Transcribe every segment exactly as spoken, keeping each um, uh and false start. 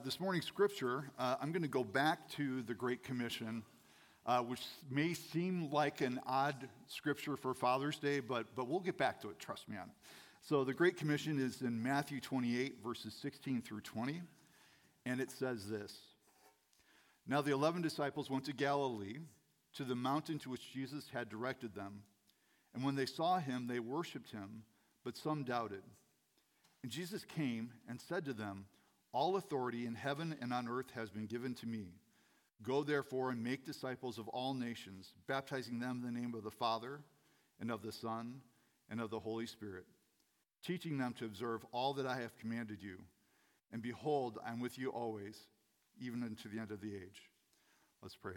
This morning's scripture, uh, I'm going to go back to the Great Commission, uh, which may seem like an odd scripture for Father's Day, but, but we'll get back to it, trust me on it. So the Great Commission is in Matthew twenty-eight, verses sixteen through twenty, and it says this. Now the eleven disciples went to Galilee, to the mountain to which Jesus had directed them. And when they saw him, they worshipped him, but some doubted. And Jesus came and said to them, "All authority in heaven and on earth has been given to me. Go therefore and make disciples of all nations, baptizing them in the name of the Father and of the Son and of the Holy Spirit, teaching them to observe all that I have commanded you. And behold, I'm with you always, even unto the end of the age." Let's pray.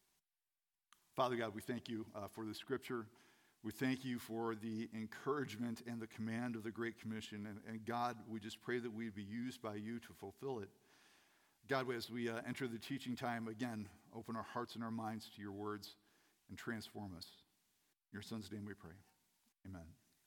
Father God, we thank you uh, for the scripture. We thank you for the encouragement and the command of the Great Commission. And, and God, we just pray that we'd be used by you to fulfill it. God, as we uh, enter the teaching time, again, open our hearts and our minds to your words and transform us. In your Son's name we pray. Amen.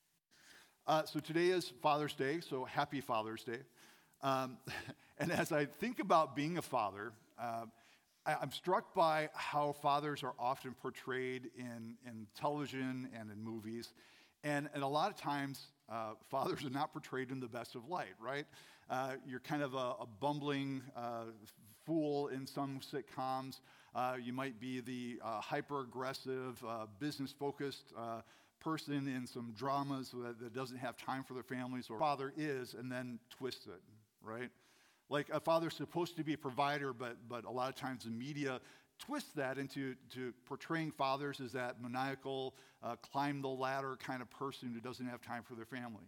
Uh, so today is Father's Day, so happy Father's Day. Um, and as I think about being a father, uh, I'm struck by how fathers are often portrayed in, in television and in movies. And, and a lot of times, uh, fathers are not portrayed in the best of light, right? Uh, you're kind of a, a bumbling uh, fool in some sitcoms. Uh, you might be the uh, hyper-aggressive, uh, business-focused uh, person in some dramas that, that doesn't have time for their families, or father is, and then twists it, right? Like a father's supposed to be a provider, but but a lot of times the media twists that into to portraying fathers as that maniacal, uh, climb the ladder kind of person who doesn't have time for their family.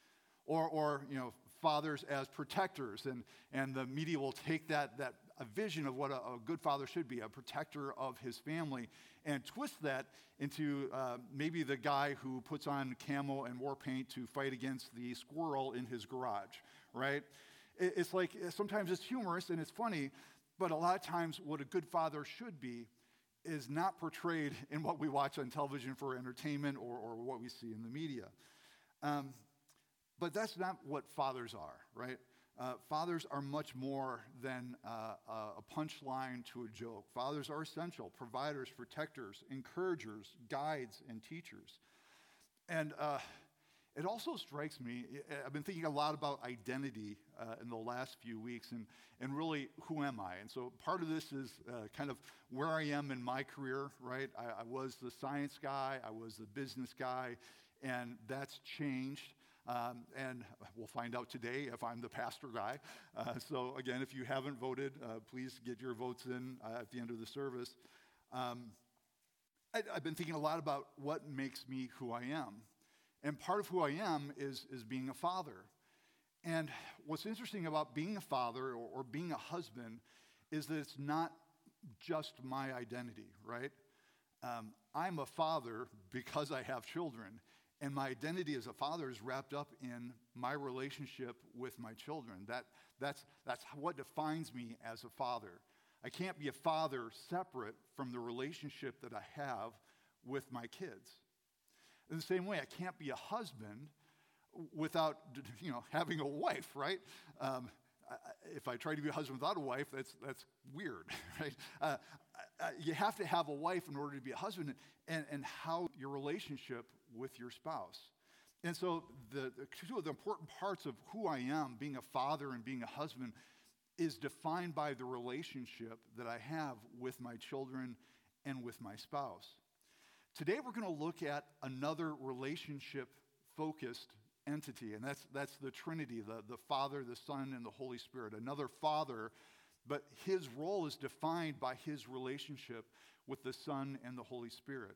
Or, or you know, fathers as protectors, and, and the media will take that, that a vision of what a, a good father should be, a protector of his family, and twist that into uh, maybe the guy who puts on camo and war paint to fight against the squirrel in his garage, right? It's like, sometimes it's humorous and it's funny, but a lot of times what a good father should be is not portrayed in what we watch on television for entertainment or, or what we see in the media. Um, but that's not what fathers are, right? Uh, fathers are much more than uh, a punchline to a joke. Fathers are essential, providers, protectors, encouragers, guides, and teachers. And uh, It also strikes me, I've been thinking a lot about identity uh, in the last few weeks, and, and really, who am I? And so part of this is uh, kind of where I am in my career, right? I, I was the science guy, I was the business guy, and that's changed. Um, and we'll find out today if I'm the pastor guy. Uh, so again, if you haven't voted, uh, please get your votes in uh, at the end of the service. Um, I, I've been thinking a lot about what makes me who I am. And part of who I am is, is being a father. And what's interesting about being a father or, or being a husband is that it's not just my identity, right? Um, I'm a father because I have children. And my identity as a father is wrapped up in my relationship with my children. That, that's, that's what defines me as a father. I can't be a father separate from the relationship that I have with my kids. In the same way, I can't be a husband without, you know, having a wife, right? Um, I, if I try to be a husband without a wife, that's that's weird, right? Uh, I, you have to have a wife in order to be a husband, and, and how your relationship with your spouse. And so the, the two of the important parts of who I am, being a father and being a husband, is defined by the relationship that I have with my children and with my spouse. Today we're going to look at another relationship-focused entity, and that's that's the Trinity, the, the Father, the Son, and the Holy Spirit. Another Father, but his role is defined by his relationship with the Son and the Holy Spirit.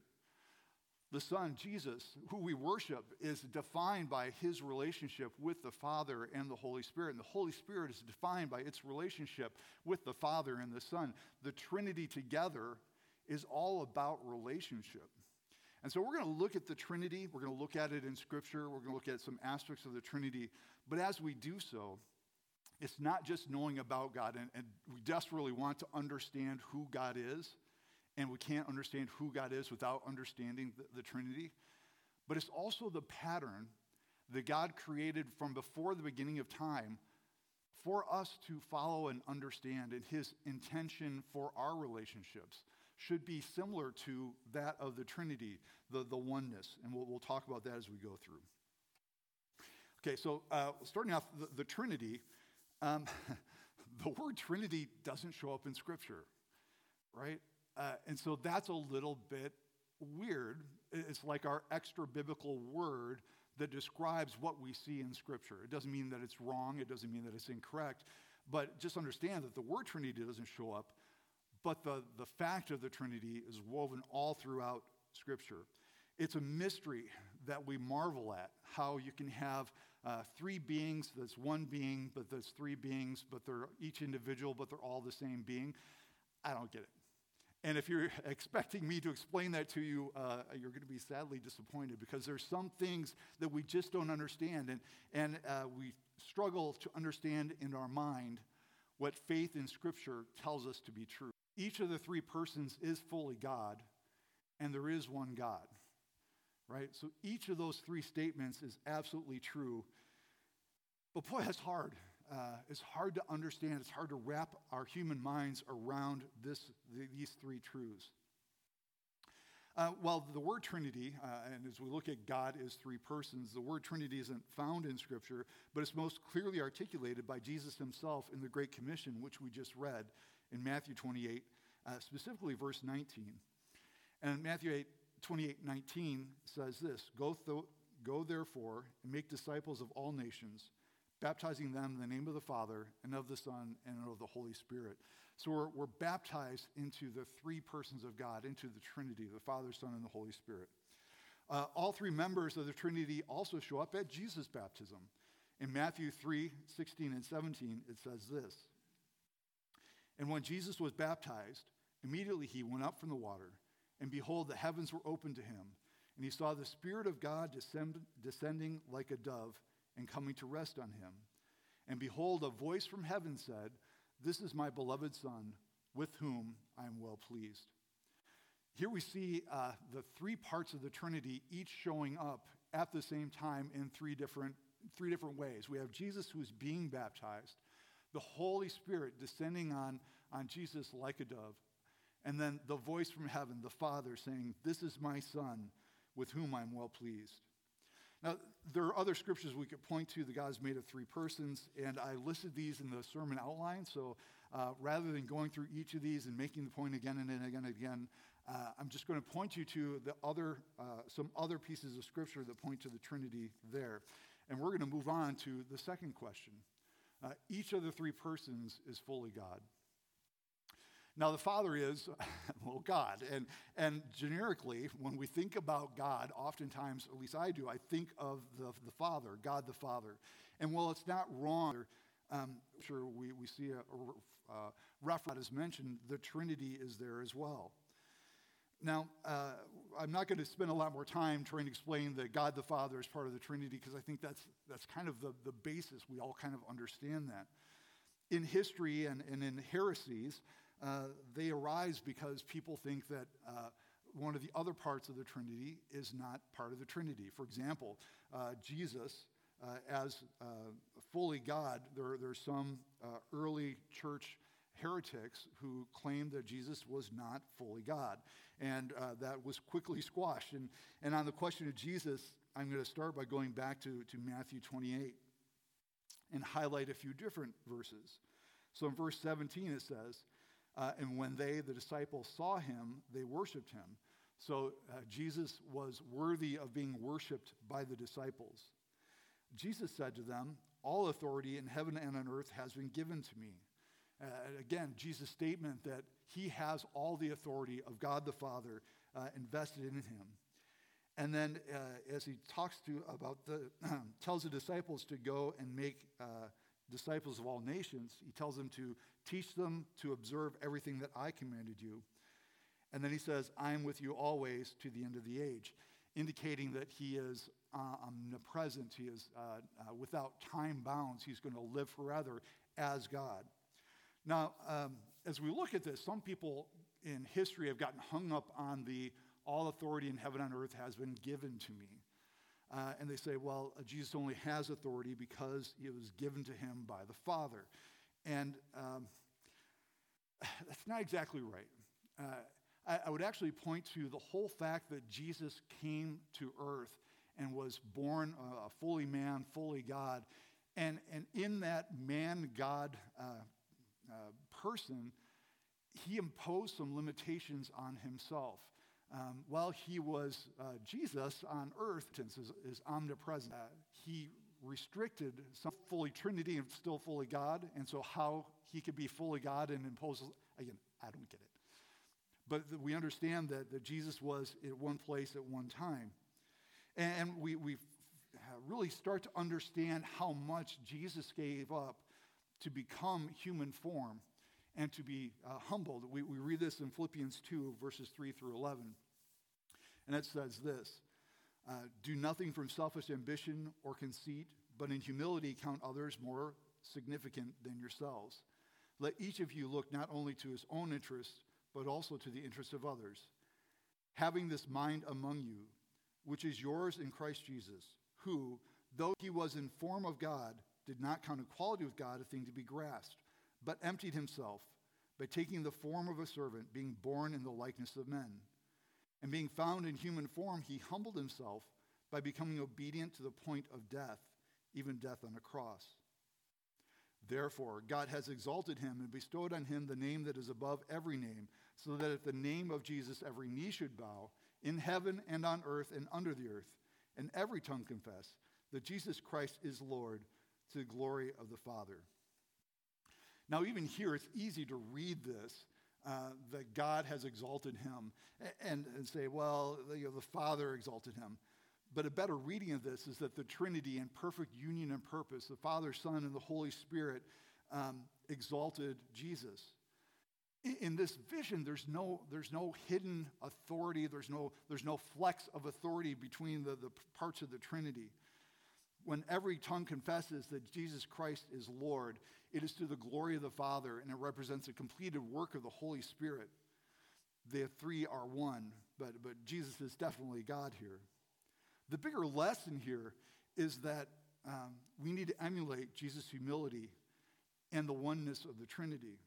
The Son, Jesus, who we worship, is defined by his relationship with the Father and the Holy Spirit, and the Holy Spirit is defined by its relationship with the Father and the Son. The Trinity together is all about relationship. And so we're going to look at the Trinity. We're going to look at it in Scripture. We're going to look at some aspects of the Trinity. But as we do so, it's not just knowing about God. And, and we desperately want to understand who God is. And we can't understand who God is without understanding the, the Trinity. But it's also the pattern that God created from before the beginning of time for us to follow and understand, and his intention for our relationships should be similar to that of the Trinity, the, the oneness. And we'll, we'll talk about that as we go through. Okay, so uh, starting off, the, the Trinity, um, the word Trinity doesn't show up in Scripture, right? Uh, and so that's a little bit weird. It's like our extra biblical word that describes what we see in Scripture. It doesn't mean that it's wrong. It doesn't mean that it's incorrect. But just understand that the word Trinity doesn't show up, but the, the fact of the Trinity is woven all throughout Scripture. It's a mystery that we marvel at, how you can have uh, three beings that's one being, but there's three beings, but they're each individual, but they're all the same being. I don't get it. And if you're expecting me to explain that to you, uh, you're going to be sadly disappointed, because there's some things that we just don't understand, and, and uh, we struggle to understand in our mind what faith in Scripture tells us to be true. Each of the three persons is fully God, and there is one God, right? So each of those three statements is absolutely true. But boy, that's hard. Uh, it's hard to understand. It's hard to wrap our human minds around this, th- these three truths. Uh, well, the word Trinity, uh, and as we look at God as three persons, the word Trinity isn't found in Scripture, but it's most clearly articulated by Jesus himself in the Great Commission, which we just read in Matthew twenty-eight, uh, specifically verse nineteen. And Matthew eight, twenty-eight, nineteen says this, Go, th- Go therefore and make disciples of all nations, baptizing them in the name of the Father and of the Son and of the Holy Spirit. So we're, we're baptized into the three persons of God, into the Trinity, the Father, Son, and the Holy Spirit. Uh, all three members of the Trinity also show up at Jesus' baptism. In Matthew three, sixteen and seventeen, it says this, And when Jesus was baptized, immediately he went up from the water, and behold, the heavens were opened to him, and he saw the Spirit of God descend, descending like a dove and coming to rest on him. And behold, a voice from heaven said, This is my beloved Son, with whom I am well pleased. Here we see uh, the three parts of the Trinity each showing up at the same time in three different, three different ways. We have Jesus who is being baptized, the Holy Spirit descending on, on Jesus like a dove, and then the voice from heaven, the Father, saying, This is my Son, with whom I am well pleased. Now, there are other scriptures we could point to that God is made of three persons, and I listed these in the sermon outline, so uh, rather than going through each of these and making the point again and again and again, uh, I'm just going to point you to the other, uh, some other pieces of scripture that point to the Trinity there. And we're going to move on to the second question. Uh, each of the three persons is fully God. Now, the Father is, well, God. And, and generically, when we think about God, oftentimes, at least I do, I think of the, the Father, God the Father. And while it's not wrong, um, sure, we, we see a, a, a reference as mentioned, the Trinity is there as well. Now, uh, I'm not going to spend a lot more time trying to explain that God the Father is part of the Trinity, because I think that's, that's kind of the, the basis. We all kind of understand that. In history and, and in heresies, Uh, they arise because people think that uh, one of the other parts of the Trinity is not part of the Trinity. For example, uh, Jesus, uh, as uh, fully God, there, there are some uh, early church heretics who claimed that Jesus was not fully God, and uh, that was quickly squashed. And, and on the question of Jesus, I'm going to start by going back to, to Matthew twenty-eight and highlight a few different verses. So in verse seventeen it says, Uh, and when they, the disciples, saw him, they worshiped him. So uh, Jesus was worthy of being worshiped by the disciples. Jesus said to them, All authority in heaven and on earth has been given to me. Uh, again, Jesus' statement that he has all the authority of God the Father uh, invested in him. And then uh, as he talks to about the, tells the disciples to go and make uh, disciples of all nations, he tells them to teach them to observe everything that I commanded you. And then he says, I am with you always to the end of the age, indicating that he is uh, omnipresent. He is uh, uh, without time bounds. He's going to live forever as God. Now, um, as we look at this, some people in history have gotten hung up on the all authority in heaven and earth has been given to me. Uh, and they say, well, uh, Jesus only has authority because it was given to him by the Father. And um, that's not exactly right. Uh, I, I would actually point to the whole fact that Jesus came to earth and was born uh, fully man, fully God. And, and in that man-God uh, uh, person, he imposed some limitations on himself. Um, while he was uh, Jesus on earth, is, is omnipresent. Uh, he restricted some fully Trinity and still fully God, and so how he could be fully God and impose, again, I don't get it. But th- we understand that, that Jesus was at one place at one time. And, and we, we really start to understand how much Jesus gave up to become human form and to be uh, humbled. We, we read this in Philippians two, verses three through eleven. And it says this, uh, do nothing from selfish ambition or conceit, but in humility count others more significant than yourselves. Let each of you look not only to his own interests, but also to the interests of others. Having this mind among you, which is yours in Christ Jesus, who, though he was in form of God, did not count equality with God a thing to be grasped, but emptied himself by taking the form of a servant, being born in the likeness of men. And being found in human form, he humbled himself by becoming obedient to the point of death, even death on a cross. Therefore, God has exalted him and bestowed on him the name that is above every name, so that at the name of Jesus every knee should bow, in heaven and on earth and under the earth, and every tongue confess that Jesus Christ is Lord, to the glory of the Father. Now, even here, it's easy to read this, uh, that God has exalted him, and, and say, well, you know, the Father exalted him. But a better reading of this is that the Trinity in perfect union and purpose, the Father, Son, and the Holy Spirit, um, exalted Jesus. In, in this vision, there's no, there's no hidden authority. There's no, there's no flex of authority between the, the parts of the Trinity. When every tongue confesses that Jesus Christ is Lord, it is to the glory of the Father, and it represents a completed work of the Holy Spirit. The three are one, but, but Jesus is definitely God here. The bigger lesson here is that um, we need to emulate Jesus' humility and the oneness of the Trinity.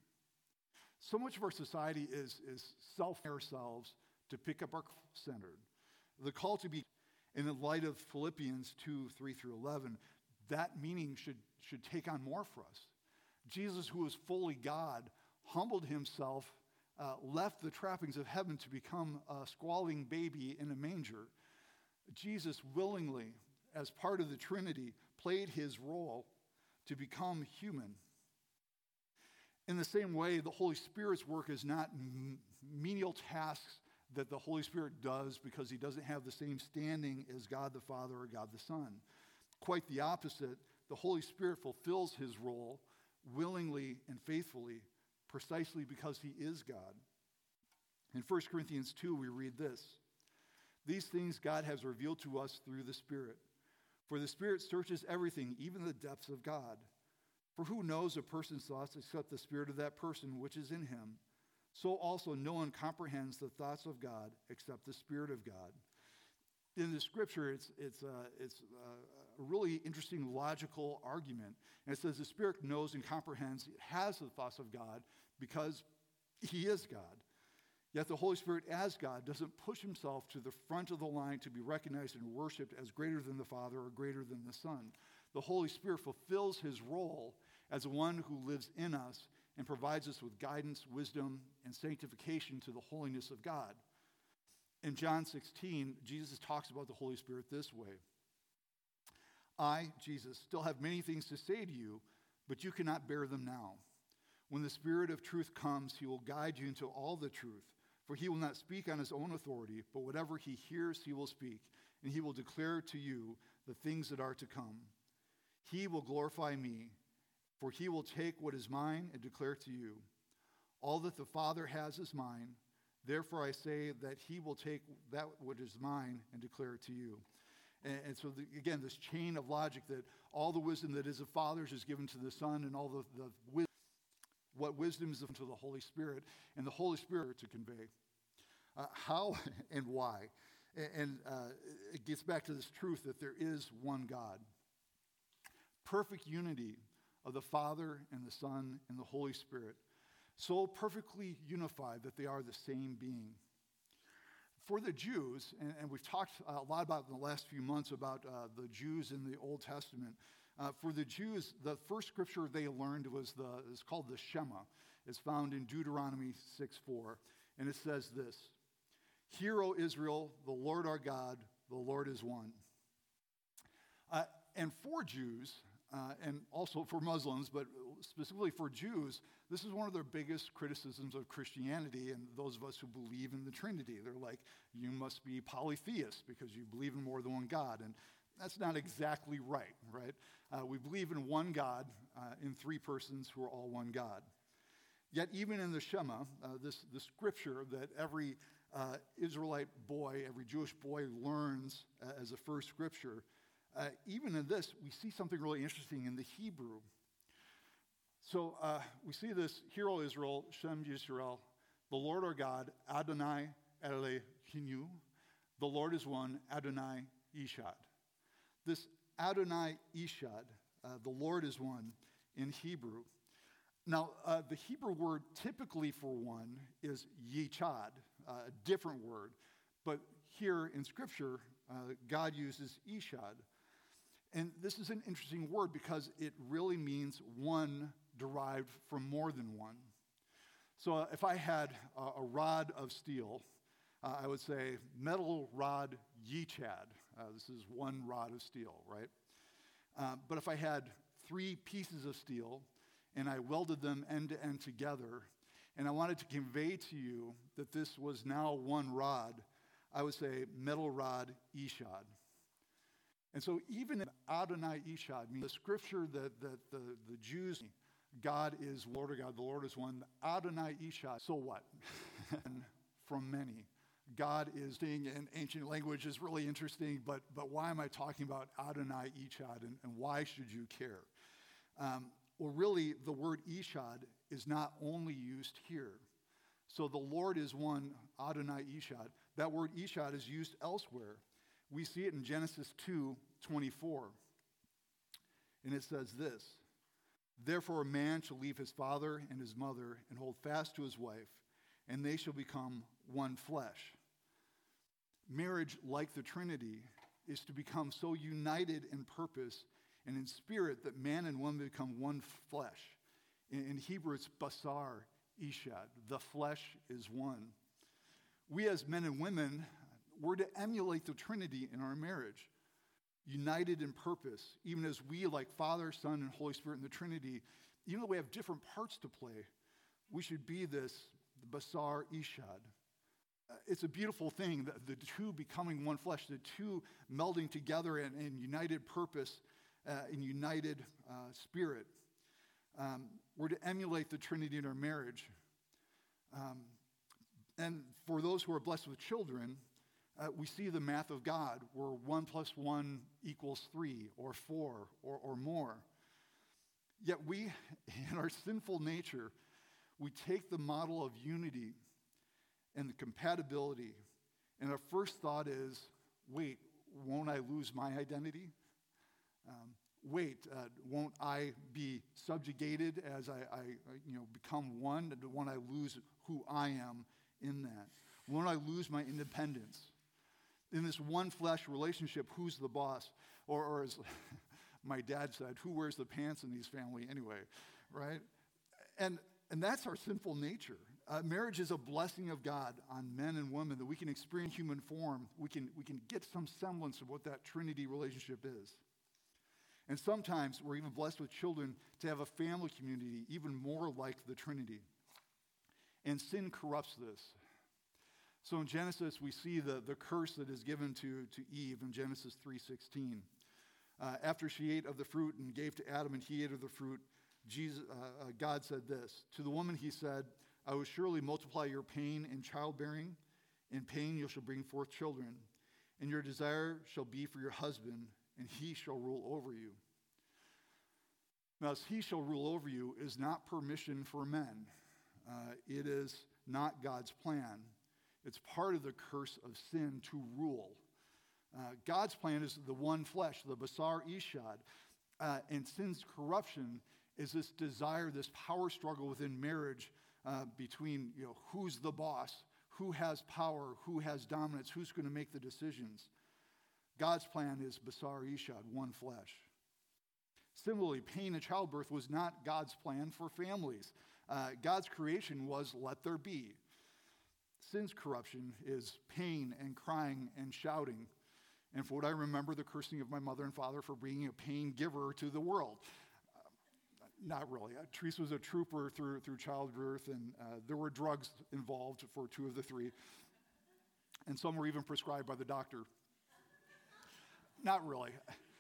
So much of our society is, is self-ourselves to pick up our centered. The call to be, in the light of Philippians two, three through eleven, that meaning should, should take on more for us. Jesus, who is fully God, humbled himself, uh, left the trappings of heaven to become a squalling baby in a manger. Jesus willingly, as part of the Trinity, played his role to become human. In the same way, the Holy Spirit's work is not m- menial tasks that the Holy Spirit does because he doesn't have the same standing as God the Father or God the Son. Quite the opposite, the Holy Spirit fulfills his role willingly and faithfully, precisely because he is God. In First Corinthians two, we read this, these things God has revealed to us through the Spirit. For the Spirit searches everything, even the depths of God. For who knows a person's thoughts except the spirit of that person which is in him? So also no one comprehends the thoughts of God except the Spirit of God. In the scripture, it's, it's, uh, it's uh, a really interesting logical argument. And it says the Spirit knows and comprehends, it has the thoughts of God because he is God. Yet the Holy Spirit as God doesn't push himself to the front of the line to be recognized and worshiped as greater than the Father or greater than the Son. The Holy Spirit fulfills his role as one who lives in us and provides us with guidance, wisdom, and sanctification to the holiness of God. In John sixteen, Jesus talks about the Holy Spirit this way. I, Jesus, still have many things to say to you, but you cannot bear them now. When the Spirit of truth comes, he will guide you into all the truth. For he will not speak on his own authority, but whatever he hears, he will speak, and he will declare to you the things that are to come. He will glorify me, for he will take what is mine and declare to you. All that the Father has is mine. Therefore I say that he will take that which is mine and declare it to you. And, and so, the, again, this chain of logic that all the wisdom that is of Father's is given to the Son, and all the, the wisdom, what wisdom is given to the Holy Spirit, and the Holy Spirit to convey. Uh, how and why? And uh, it gets back to this truth that there is one God. Perfect unity of the Father and the Son and the Holy Spirit. So perfectly unified that they are the same being. For the Jews, and, and we've talked a lot about in the last few months about uh, the Jews in the Old Testament. Uh, for the Jews, the first scripture they learned was the is called the Shema. It's found in Deuteronomy six four, and it says this: "Hear, O Israel, the Lord our God, the Lord is one." Uh, and for Jews, uh, and also for Muslims, but specifically for Jews, this is one of their biggest criticisms of Christianity and those of us who believe in the Trinity. They're like, you must be polytheist because you believe in more than one God. And that's not exactly right, right? Uh, we believe in one God, uh, in three persons who are all one God. Yet even in the Shema, uh, this, this scripture that every uh, Israelite boy, every Jewish boy learns uh, as a first scripture, uh, even in this, we see something really interesting in the Hebrew. So uh, we see this, Hear, O Israel, Shem Yisrael, the Lord our God, Adonai Eloheinu, the Lord is one, Adonai Eshad. This Adonai Eshad, uh, the Lord is one, in Hebrew. Now, uh, the Hebrew word typically for one is yichad, uh, a different word. But here in Scripture, uh, God uses Eshad. And this is an interesting word because it really means one derived from more than one. So uh, if I had a, a rod of steel, uh, I would say metal rod yichad. Uh, this is one rod of steel, right? Uh, but if I had three pieces of steel and I welded them end to end together, and I wanted to convey to you that this was now one rod, I would say metal rod Eshad. And so even Adonai Eshad means the scripture that, that the, the Jews, God is Lord of God, the Lord is one. Adonai Eshad, so what? From many. God is, being in ancient language is really interesting, but, but why am I talking about Adonai Eshad, and, and why should you care? Um, well, really, the word Eshad is not only used here. So the Lord is one, Adonai Eshad. That word Eshad is used elsewhere. We see it in Genesis two twenty-four. And it says this: "Therefore a man shall leave his father and his mother and hold fast to his wife, and they shall become one flesh." Marriage, like the Trinity, is to become so united in purpose and in spirit that man and woman become one flesh. In, in Hebrew, it's basar eshad. The flesh is one. We as men and women, we're to emulate the Trinity in our marriage, united in purpose, even as we, like Father, Son, and Holy Spirit in the Trinity, even though we have different parts to play, we should be this basar eshad. Uh, it's a beautiful thing, the, the two becoming one flesh, the two melding together in, in united purpose, uh, in united uh, spirit. Um, we're to emulate the Trinity in our marriage. Um, and for those who are blessed with children, uh, we see the math of God, where one plus one equals three, or four, or, or more. Yet we, in our sinful nature, we take the model of unity and the compatibility, and our first thought is, wait, won't I lose my identity? Um, wait, uh, won't I be subjugated as I, I, you know, become one? Won't I lose who I am in that? Won't I lose my independence? In this one flesh relationship, who's the boss? Or, or as my dad said, who wears the pants in these family anyway, right? And, and that's our sinful nature. Uh, marriage is a blessing of God on men and women that we can experience human form. We can, we can get some semblance of what that Trinity relationship is. And sometimes we're even blessed with children to have a family community even more like the Trinity. And sin corrupts this. So in Genesis, we see the, the curse that is given to, to Eve in Genesis three sixteen. Uh, after she ate of the fruit and gave to Adam, and he ate of the fruit, Jesus, uh, uh, God said this: "To the woman he said, I will surely multiply your pain in childbearing. In pain you shall bring forth children, and your desire shall be for your husband, and he shall rule over you." Now, this "he shall rule over you" is not permission for men. Uh, it is not God's plan. It's part of the curse of sin to rule. Uh, God's plan is the one flesh, the Basar Ishad. Uh, and sin's corruption is this desire, this power struggle within marriage uh, between, you know, who's the boss, who has power, who has dominance, who's going to make the decisions. God's plan is Basar Ishad, one flesh. Similarly, pain in childbirth was not God's plan for families. Uh, God's creation was let there be. Sin's corruption is pain and crying and shouting. And for what I remember, the cursing of my mother and father for being a pain giver to the world. Uh, not really. Uh, Teresa was a trooper through, through childbirth, and uh, there were drugs involved for two of the three. And some were even prescribed by the doctor. Not really.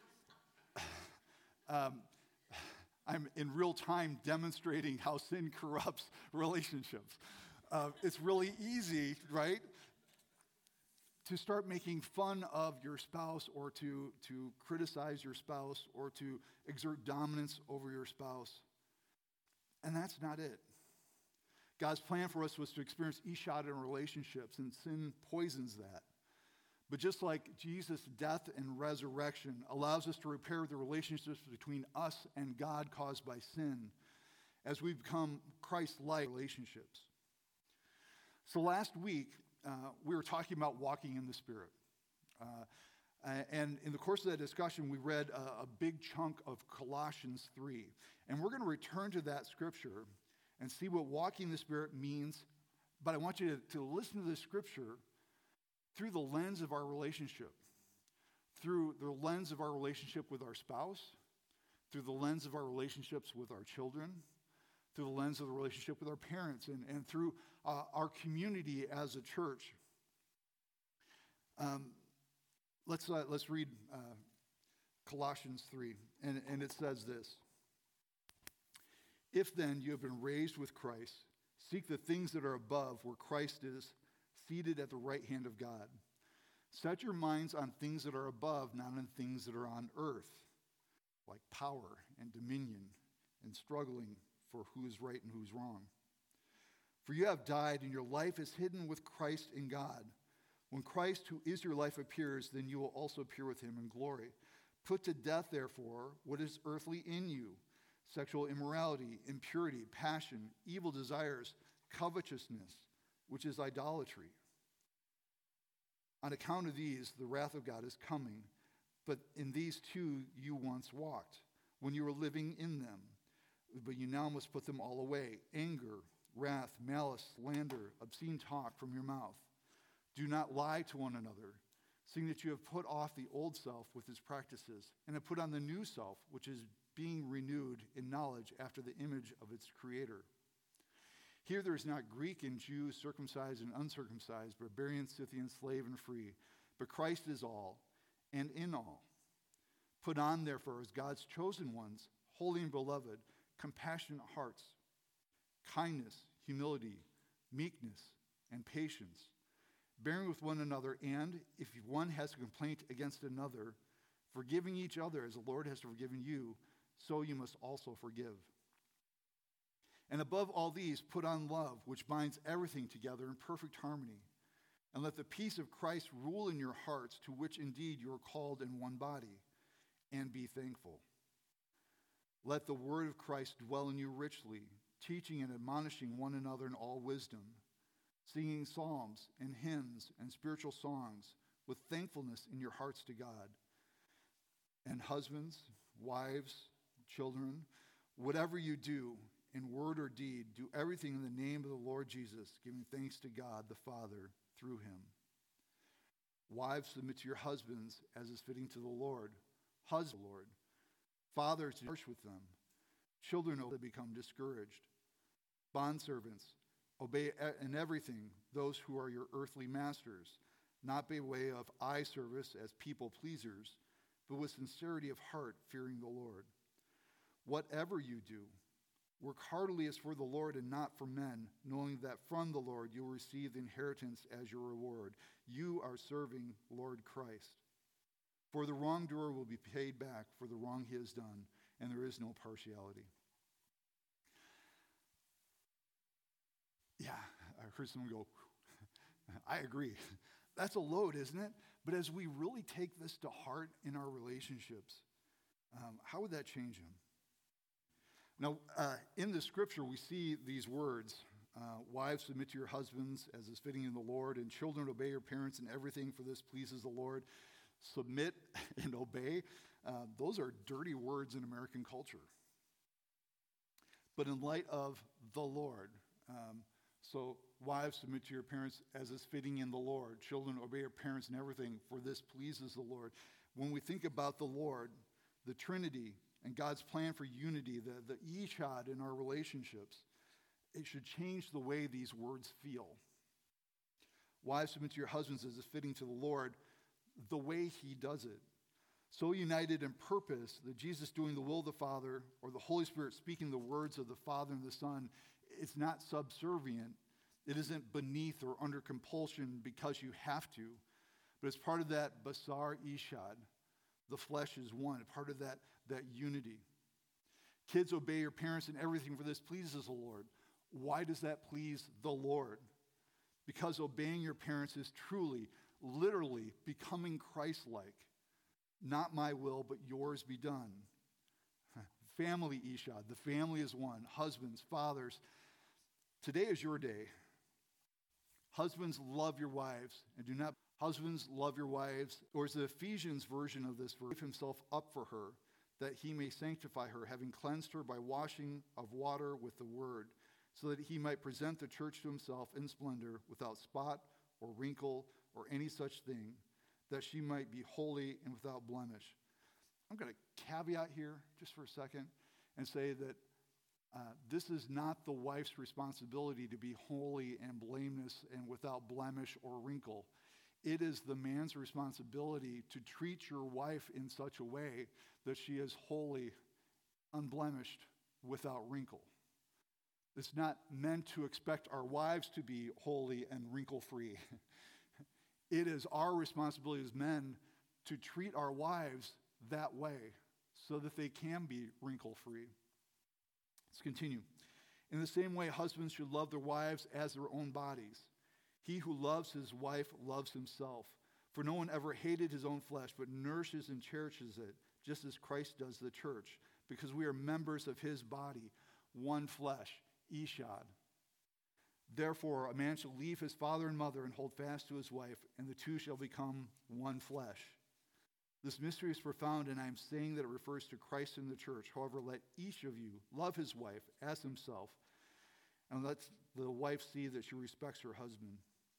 Um, I'm in real time demonstrating how sin corrupts relationships. Uh, it's really easy, right, to start making fun of your spouse or to, to criticize your spouse or to exert dominance over your spouse. And that's not it. God's plan for us was to experience Ishad in relationships, and sin poisons that. But just like Jesus' death and resurrection allows us to repair the relationships between us and God caused by sin, as we become Christ-like relationships. So last week, uh, we were talking about walking in the Spirit. Uh, and in the course of that discussion, we read a, a big chunk of Colossians three. And we're going to return to that scripture and see what walking in the Spirit means. But I want you to, to listen to the scripture through the lens of our relationship, through the lens of our relationship with our spouse, through the lens of our relationships with our children, through the lens of the relationship with our parents, and, and through uh, our community as a church. Um, let's, uh, let's read uh, Colossians three, and, and it says this. If then you have been raised with Christ, seek the things that are above where Christ is, seated at the right hand of God. Set your minds on things that are above, not on things that are on earth, like power and dominion and struggling for who is right and who's wrong. For you have died, and your life is hidden with Christ in God. When Christ, who is your life, appears, then you will also appear with him in glory. Put to death, therefore, what is earthly in you: sexual immorality, impurity, passion, evil desires, covetousness, which is idolatry. On account of these, the wrath of God is coming. But in these too you once walked, when you were living in them. But you now must put them all away: anger, wrath, malice, slander, obscene talk from your mouth. Do not lie to one another, seeing that you have put off the old self with its practices, and have put on the new self, which is being renewed in knowledge after the image of its creator. Here there is not Greek and Jew, circumcised and uncircumcised, barbarian, Scythian, slave and free, but Christ is all and in all. Put on, therefore, as God's chosen ones, holy and beloved, compassionate hearts, kindness, humility, meekness, and patience, bearing with one another, and if one has a complaint against another, forgiving each other as the Lord has forgiven you, so you must also forgive. And above all these, put on love, which binds everything together in perfect harmony. And let the peace of Christ rule in your hearts, to which indeed you are called in one body, and be thankful. Let the word of Christ dwell in you richly, teaching and admonishing one another in all wisdom, singing psalms and hymns and spiritual songs with thankfulness in your hearts to God. And husbands, wives, children, whatever you do, in word or deed, do everything in the name of the Lord Jesus, giving thanks to God the Father through him. Wives, submit to your husbands as is fitting to the Lord. Husbands, Lord. Fathers, be harsh with them. Children, oh, they become discouraged. Bondservants, obey in everything those who are your earthly masters, not by way of eye service as people pleasers, but with sincerity of heart, fearing the Lord. Whatever you do, work heartily as for the Lord and not for men, knowing that from the Lord you will receive the inheritance as your reward. You are serving Lord Christ. For the wrongdoer will be paid back for the wrong he has done, and there is no partiality. Yeah, I heard someone go, I agree. That's a load, isn't it? But as we really take this to heart in our relationships, um, how would that change them? Now, uh, in the scripture, we see these words, uh, wives, submit to your husbands as is fitting in the Lord, and children, obey your parents in everything, for this pleases the Lord. Submit and obey, uh, those are dirty words in American culture. But in light of the Lord, um, so wives, submit to your parents as is fitting in the Lord. Children, obey your parents in everything, for this pleases the Lord. When we think about the Lord, the Trinity, and God's plan for unity, the, the echad in our relationships, it should change the way these words feel. Wives, submit to your husbands as is fitting to the Lord, the way he does it. So united in purpose that Jesus doing the will of the Father, or the Holy Spirit speaking the words of the Father and the Son, it's not subservient. It isn't beneath or under compulsion because you have to, but it's part of that basar eshad. The flesh is one, part of that, that unity. Kids, obey your parents in everything, for this pleases the Lord. Why does that please the Lord? Because obeying your parents is truly, literally becoming Christ-like. Not my will, but yours be done. Family Ishad, the family is one. Husbands, fathers, today is your day. Husbands, love your wives, and do not, husbands, love your wives, or is the Ephesians version of this verse, give himself up for her, that he may sanctify her, having cleansed her by washing of water with the word, so that he might present the church to himself in splendor, without spot or wrinkle or any such thing, that she might be holy and without blemish. I'm going to caveat here just for a second and say that uh, this is not the wife's responsibility to be holy and blameless and without blemish or wrinkle. It is the man's responsibility to treat your wife in such a way that she is holy, unblemished, without wrinkle. It's not meant to expect our wives to be holy and wrinkle-free. It is our responsibility as men to treat our wives that way so that they can be wrinkle-free. Let's continue. In the same way, husbands should love their wives as their own bodies. He who loves his wife loves himself. For no one ever hated his own flesh, but nourishes and cherishes it, just as Christ does the church, because we are members of his body, one flesh, Ishad. Therefore, a man shall leave his father and mother and hold fast to his wife, and the two shall become one flesh. This mystery is profound, and I am saying that it refers to Christ and the church. However, let each of you love his wife as himself, and let the wife see that she respects her husband.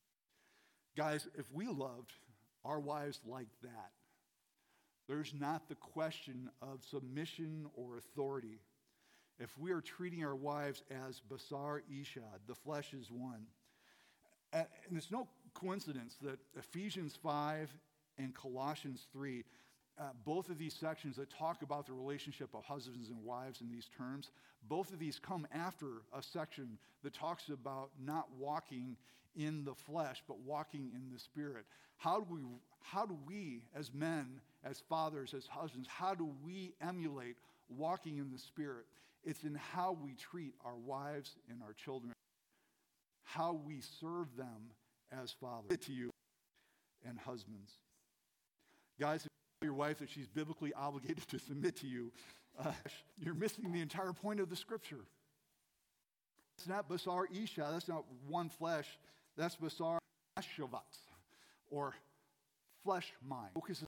Guys, if we loved our wives like that, there's not the question of submission or authority. If we are treating our wives as basar ishad, the flesh is one. And it's no coincidence that Ephesians five and Colossians three, uh, both of these sections that talk about the relationship of husbands and wives in these terms, both of these come after a section that talks about not walking in the flesh, but walking in the Spirit. How do we, how do we as men, as fathers, as husbands, how do we emulate walking in the Spirit? It's in how we treat our wives and our children, how we serve them as fathers. To you and husbands. Guys, if you tell your wife that she's biblically obligated to submit to you, uh, you're missing the entire point of the scripture. It's not basar isha, that's not one flesh, that's basar shavat, or flesh mind. Focus,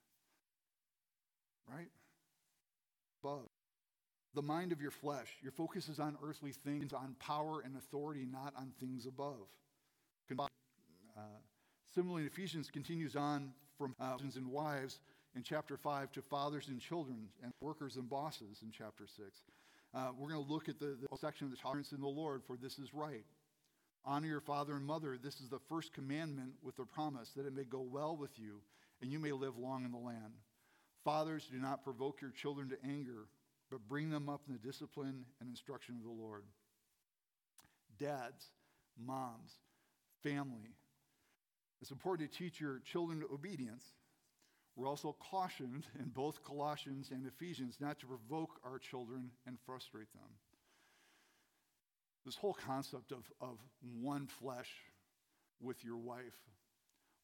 right? Above. The mind of your flesh. Your focus is on earthly things, on power and authority, not on things above. Uh, similarly, Ephesians continues on from husbands and wives in chapter five to fathers and children and workers and bosses in chapter six. Uh, we're going to look at the, the section of the tolerance in the Lord, for this is right. Honor your father and mother. This is the first commandment with the promise that it may go well with you and you may live long in the land. Fathers, do not provoke your children to anger, but bring them up in the discipline and instruction of the Lord. Dads, moms, family. It's important to teach your children obedience. We're also cautioned in both Colossians and Ephesians not to provoke our children and frustrate them. This whole concept of, of one flesh with your wife,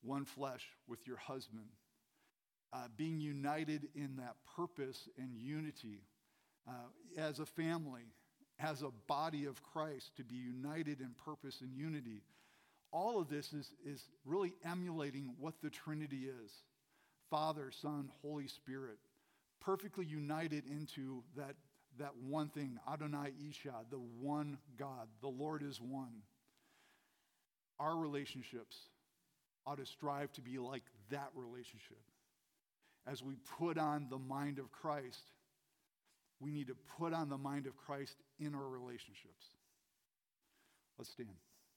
one flesh with your husband, uh, being united in that purpose and unity uh, as a family, as a body of Christ, to be united in purpose and unity. All of this is, is really emulating what the Trinity is. Father, Son, Holy Spirit, perfectly united into that, that one thing, Adonai Eshad, the one God. The Lord is one. Our relationships ought to strive to be like that relationship. As we put on the mind of Christ, we need to put on the mind of Christ in our relationships. Let's stand.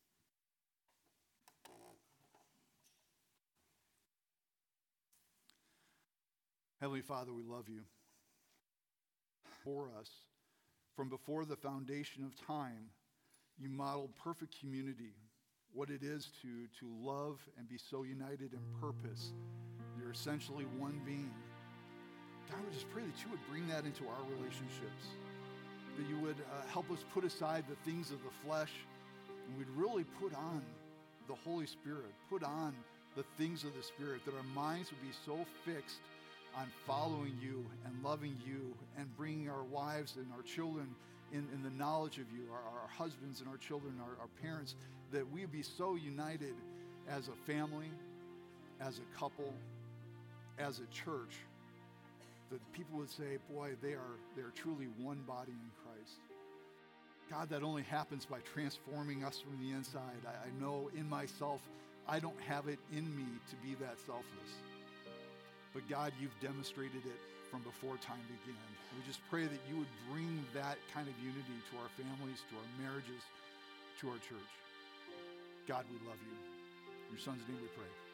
Heavenly Father, we love you. For us, from before the foundation of time, you modeled perfect community, what it is to, to love and be so united in purpose. You're essentially one being. God, we just pray that you would bring that into our relationships, that you would uh, help us put aside the things of the flesh, and we'd really put on the Holy Spirit, put on the things of the Spirit, that our minds would be so fixed on following you and loving you and bringing our wives and our children in, in the knowledge of you, our, our husbands and our children, our, our parents, that we would be so united as a family, as a couple, as a church, that people would say, boy, they are, they are truly one body in Christ. God, that only happens by transforming us from the inside. I, I know in myself, I don't have it in me to be that selfless. But God, you've demonstrated it from before time began. We just pray that you would bring that kind of unity to our families, to our marriages, to our church. God, we love you. In your Son's name we pray.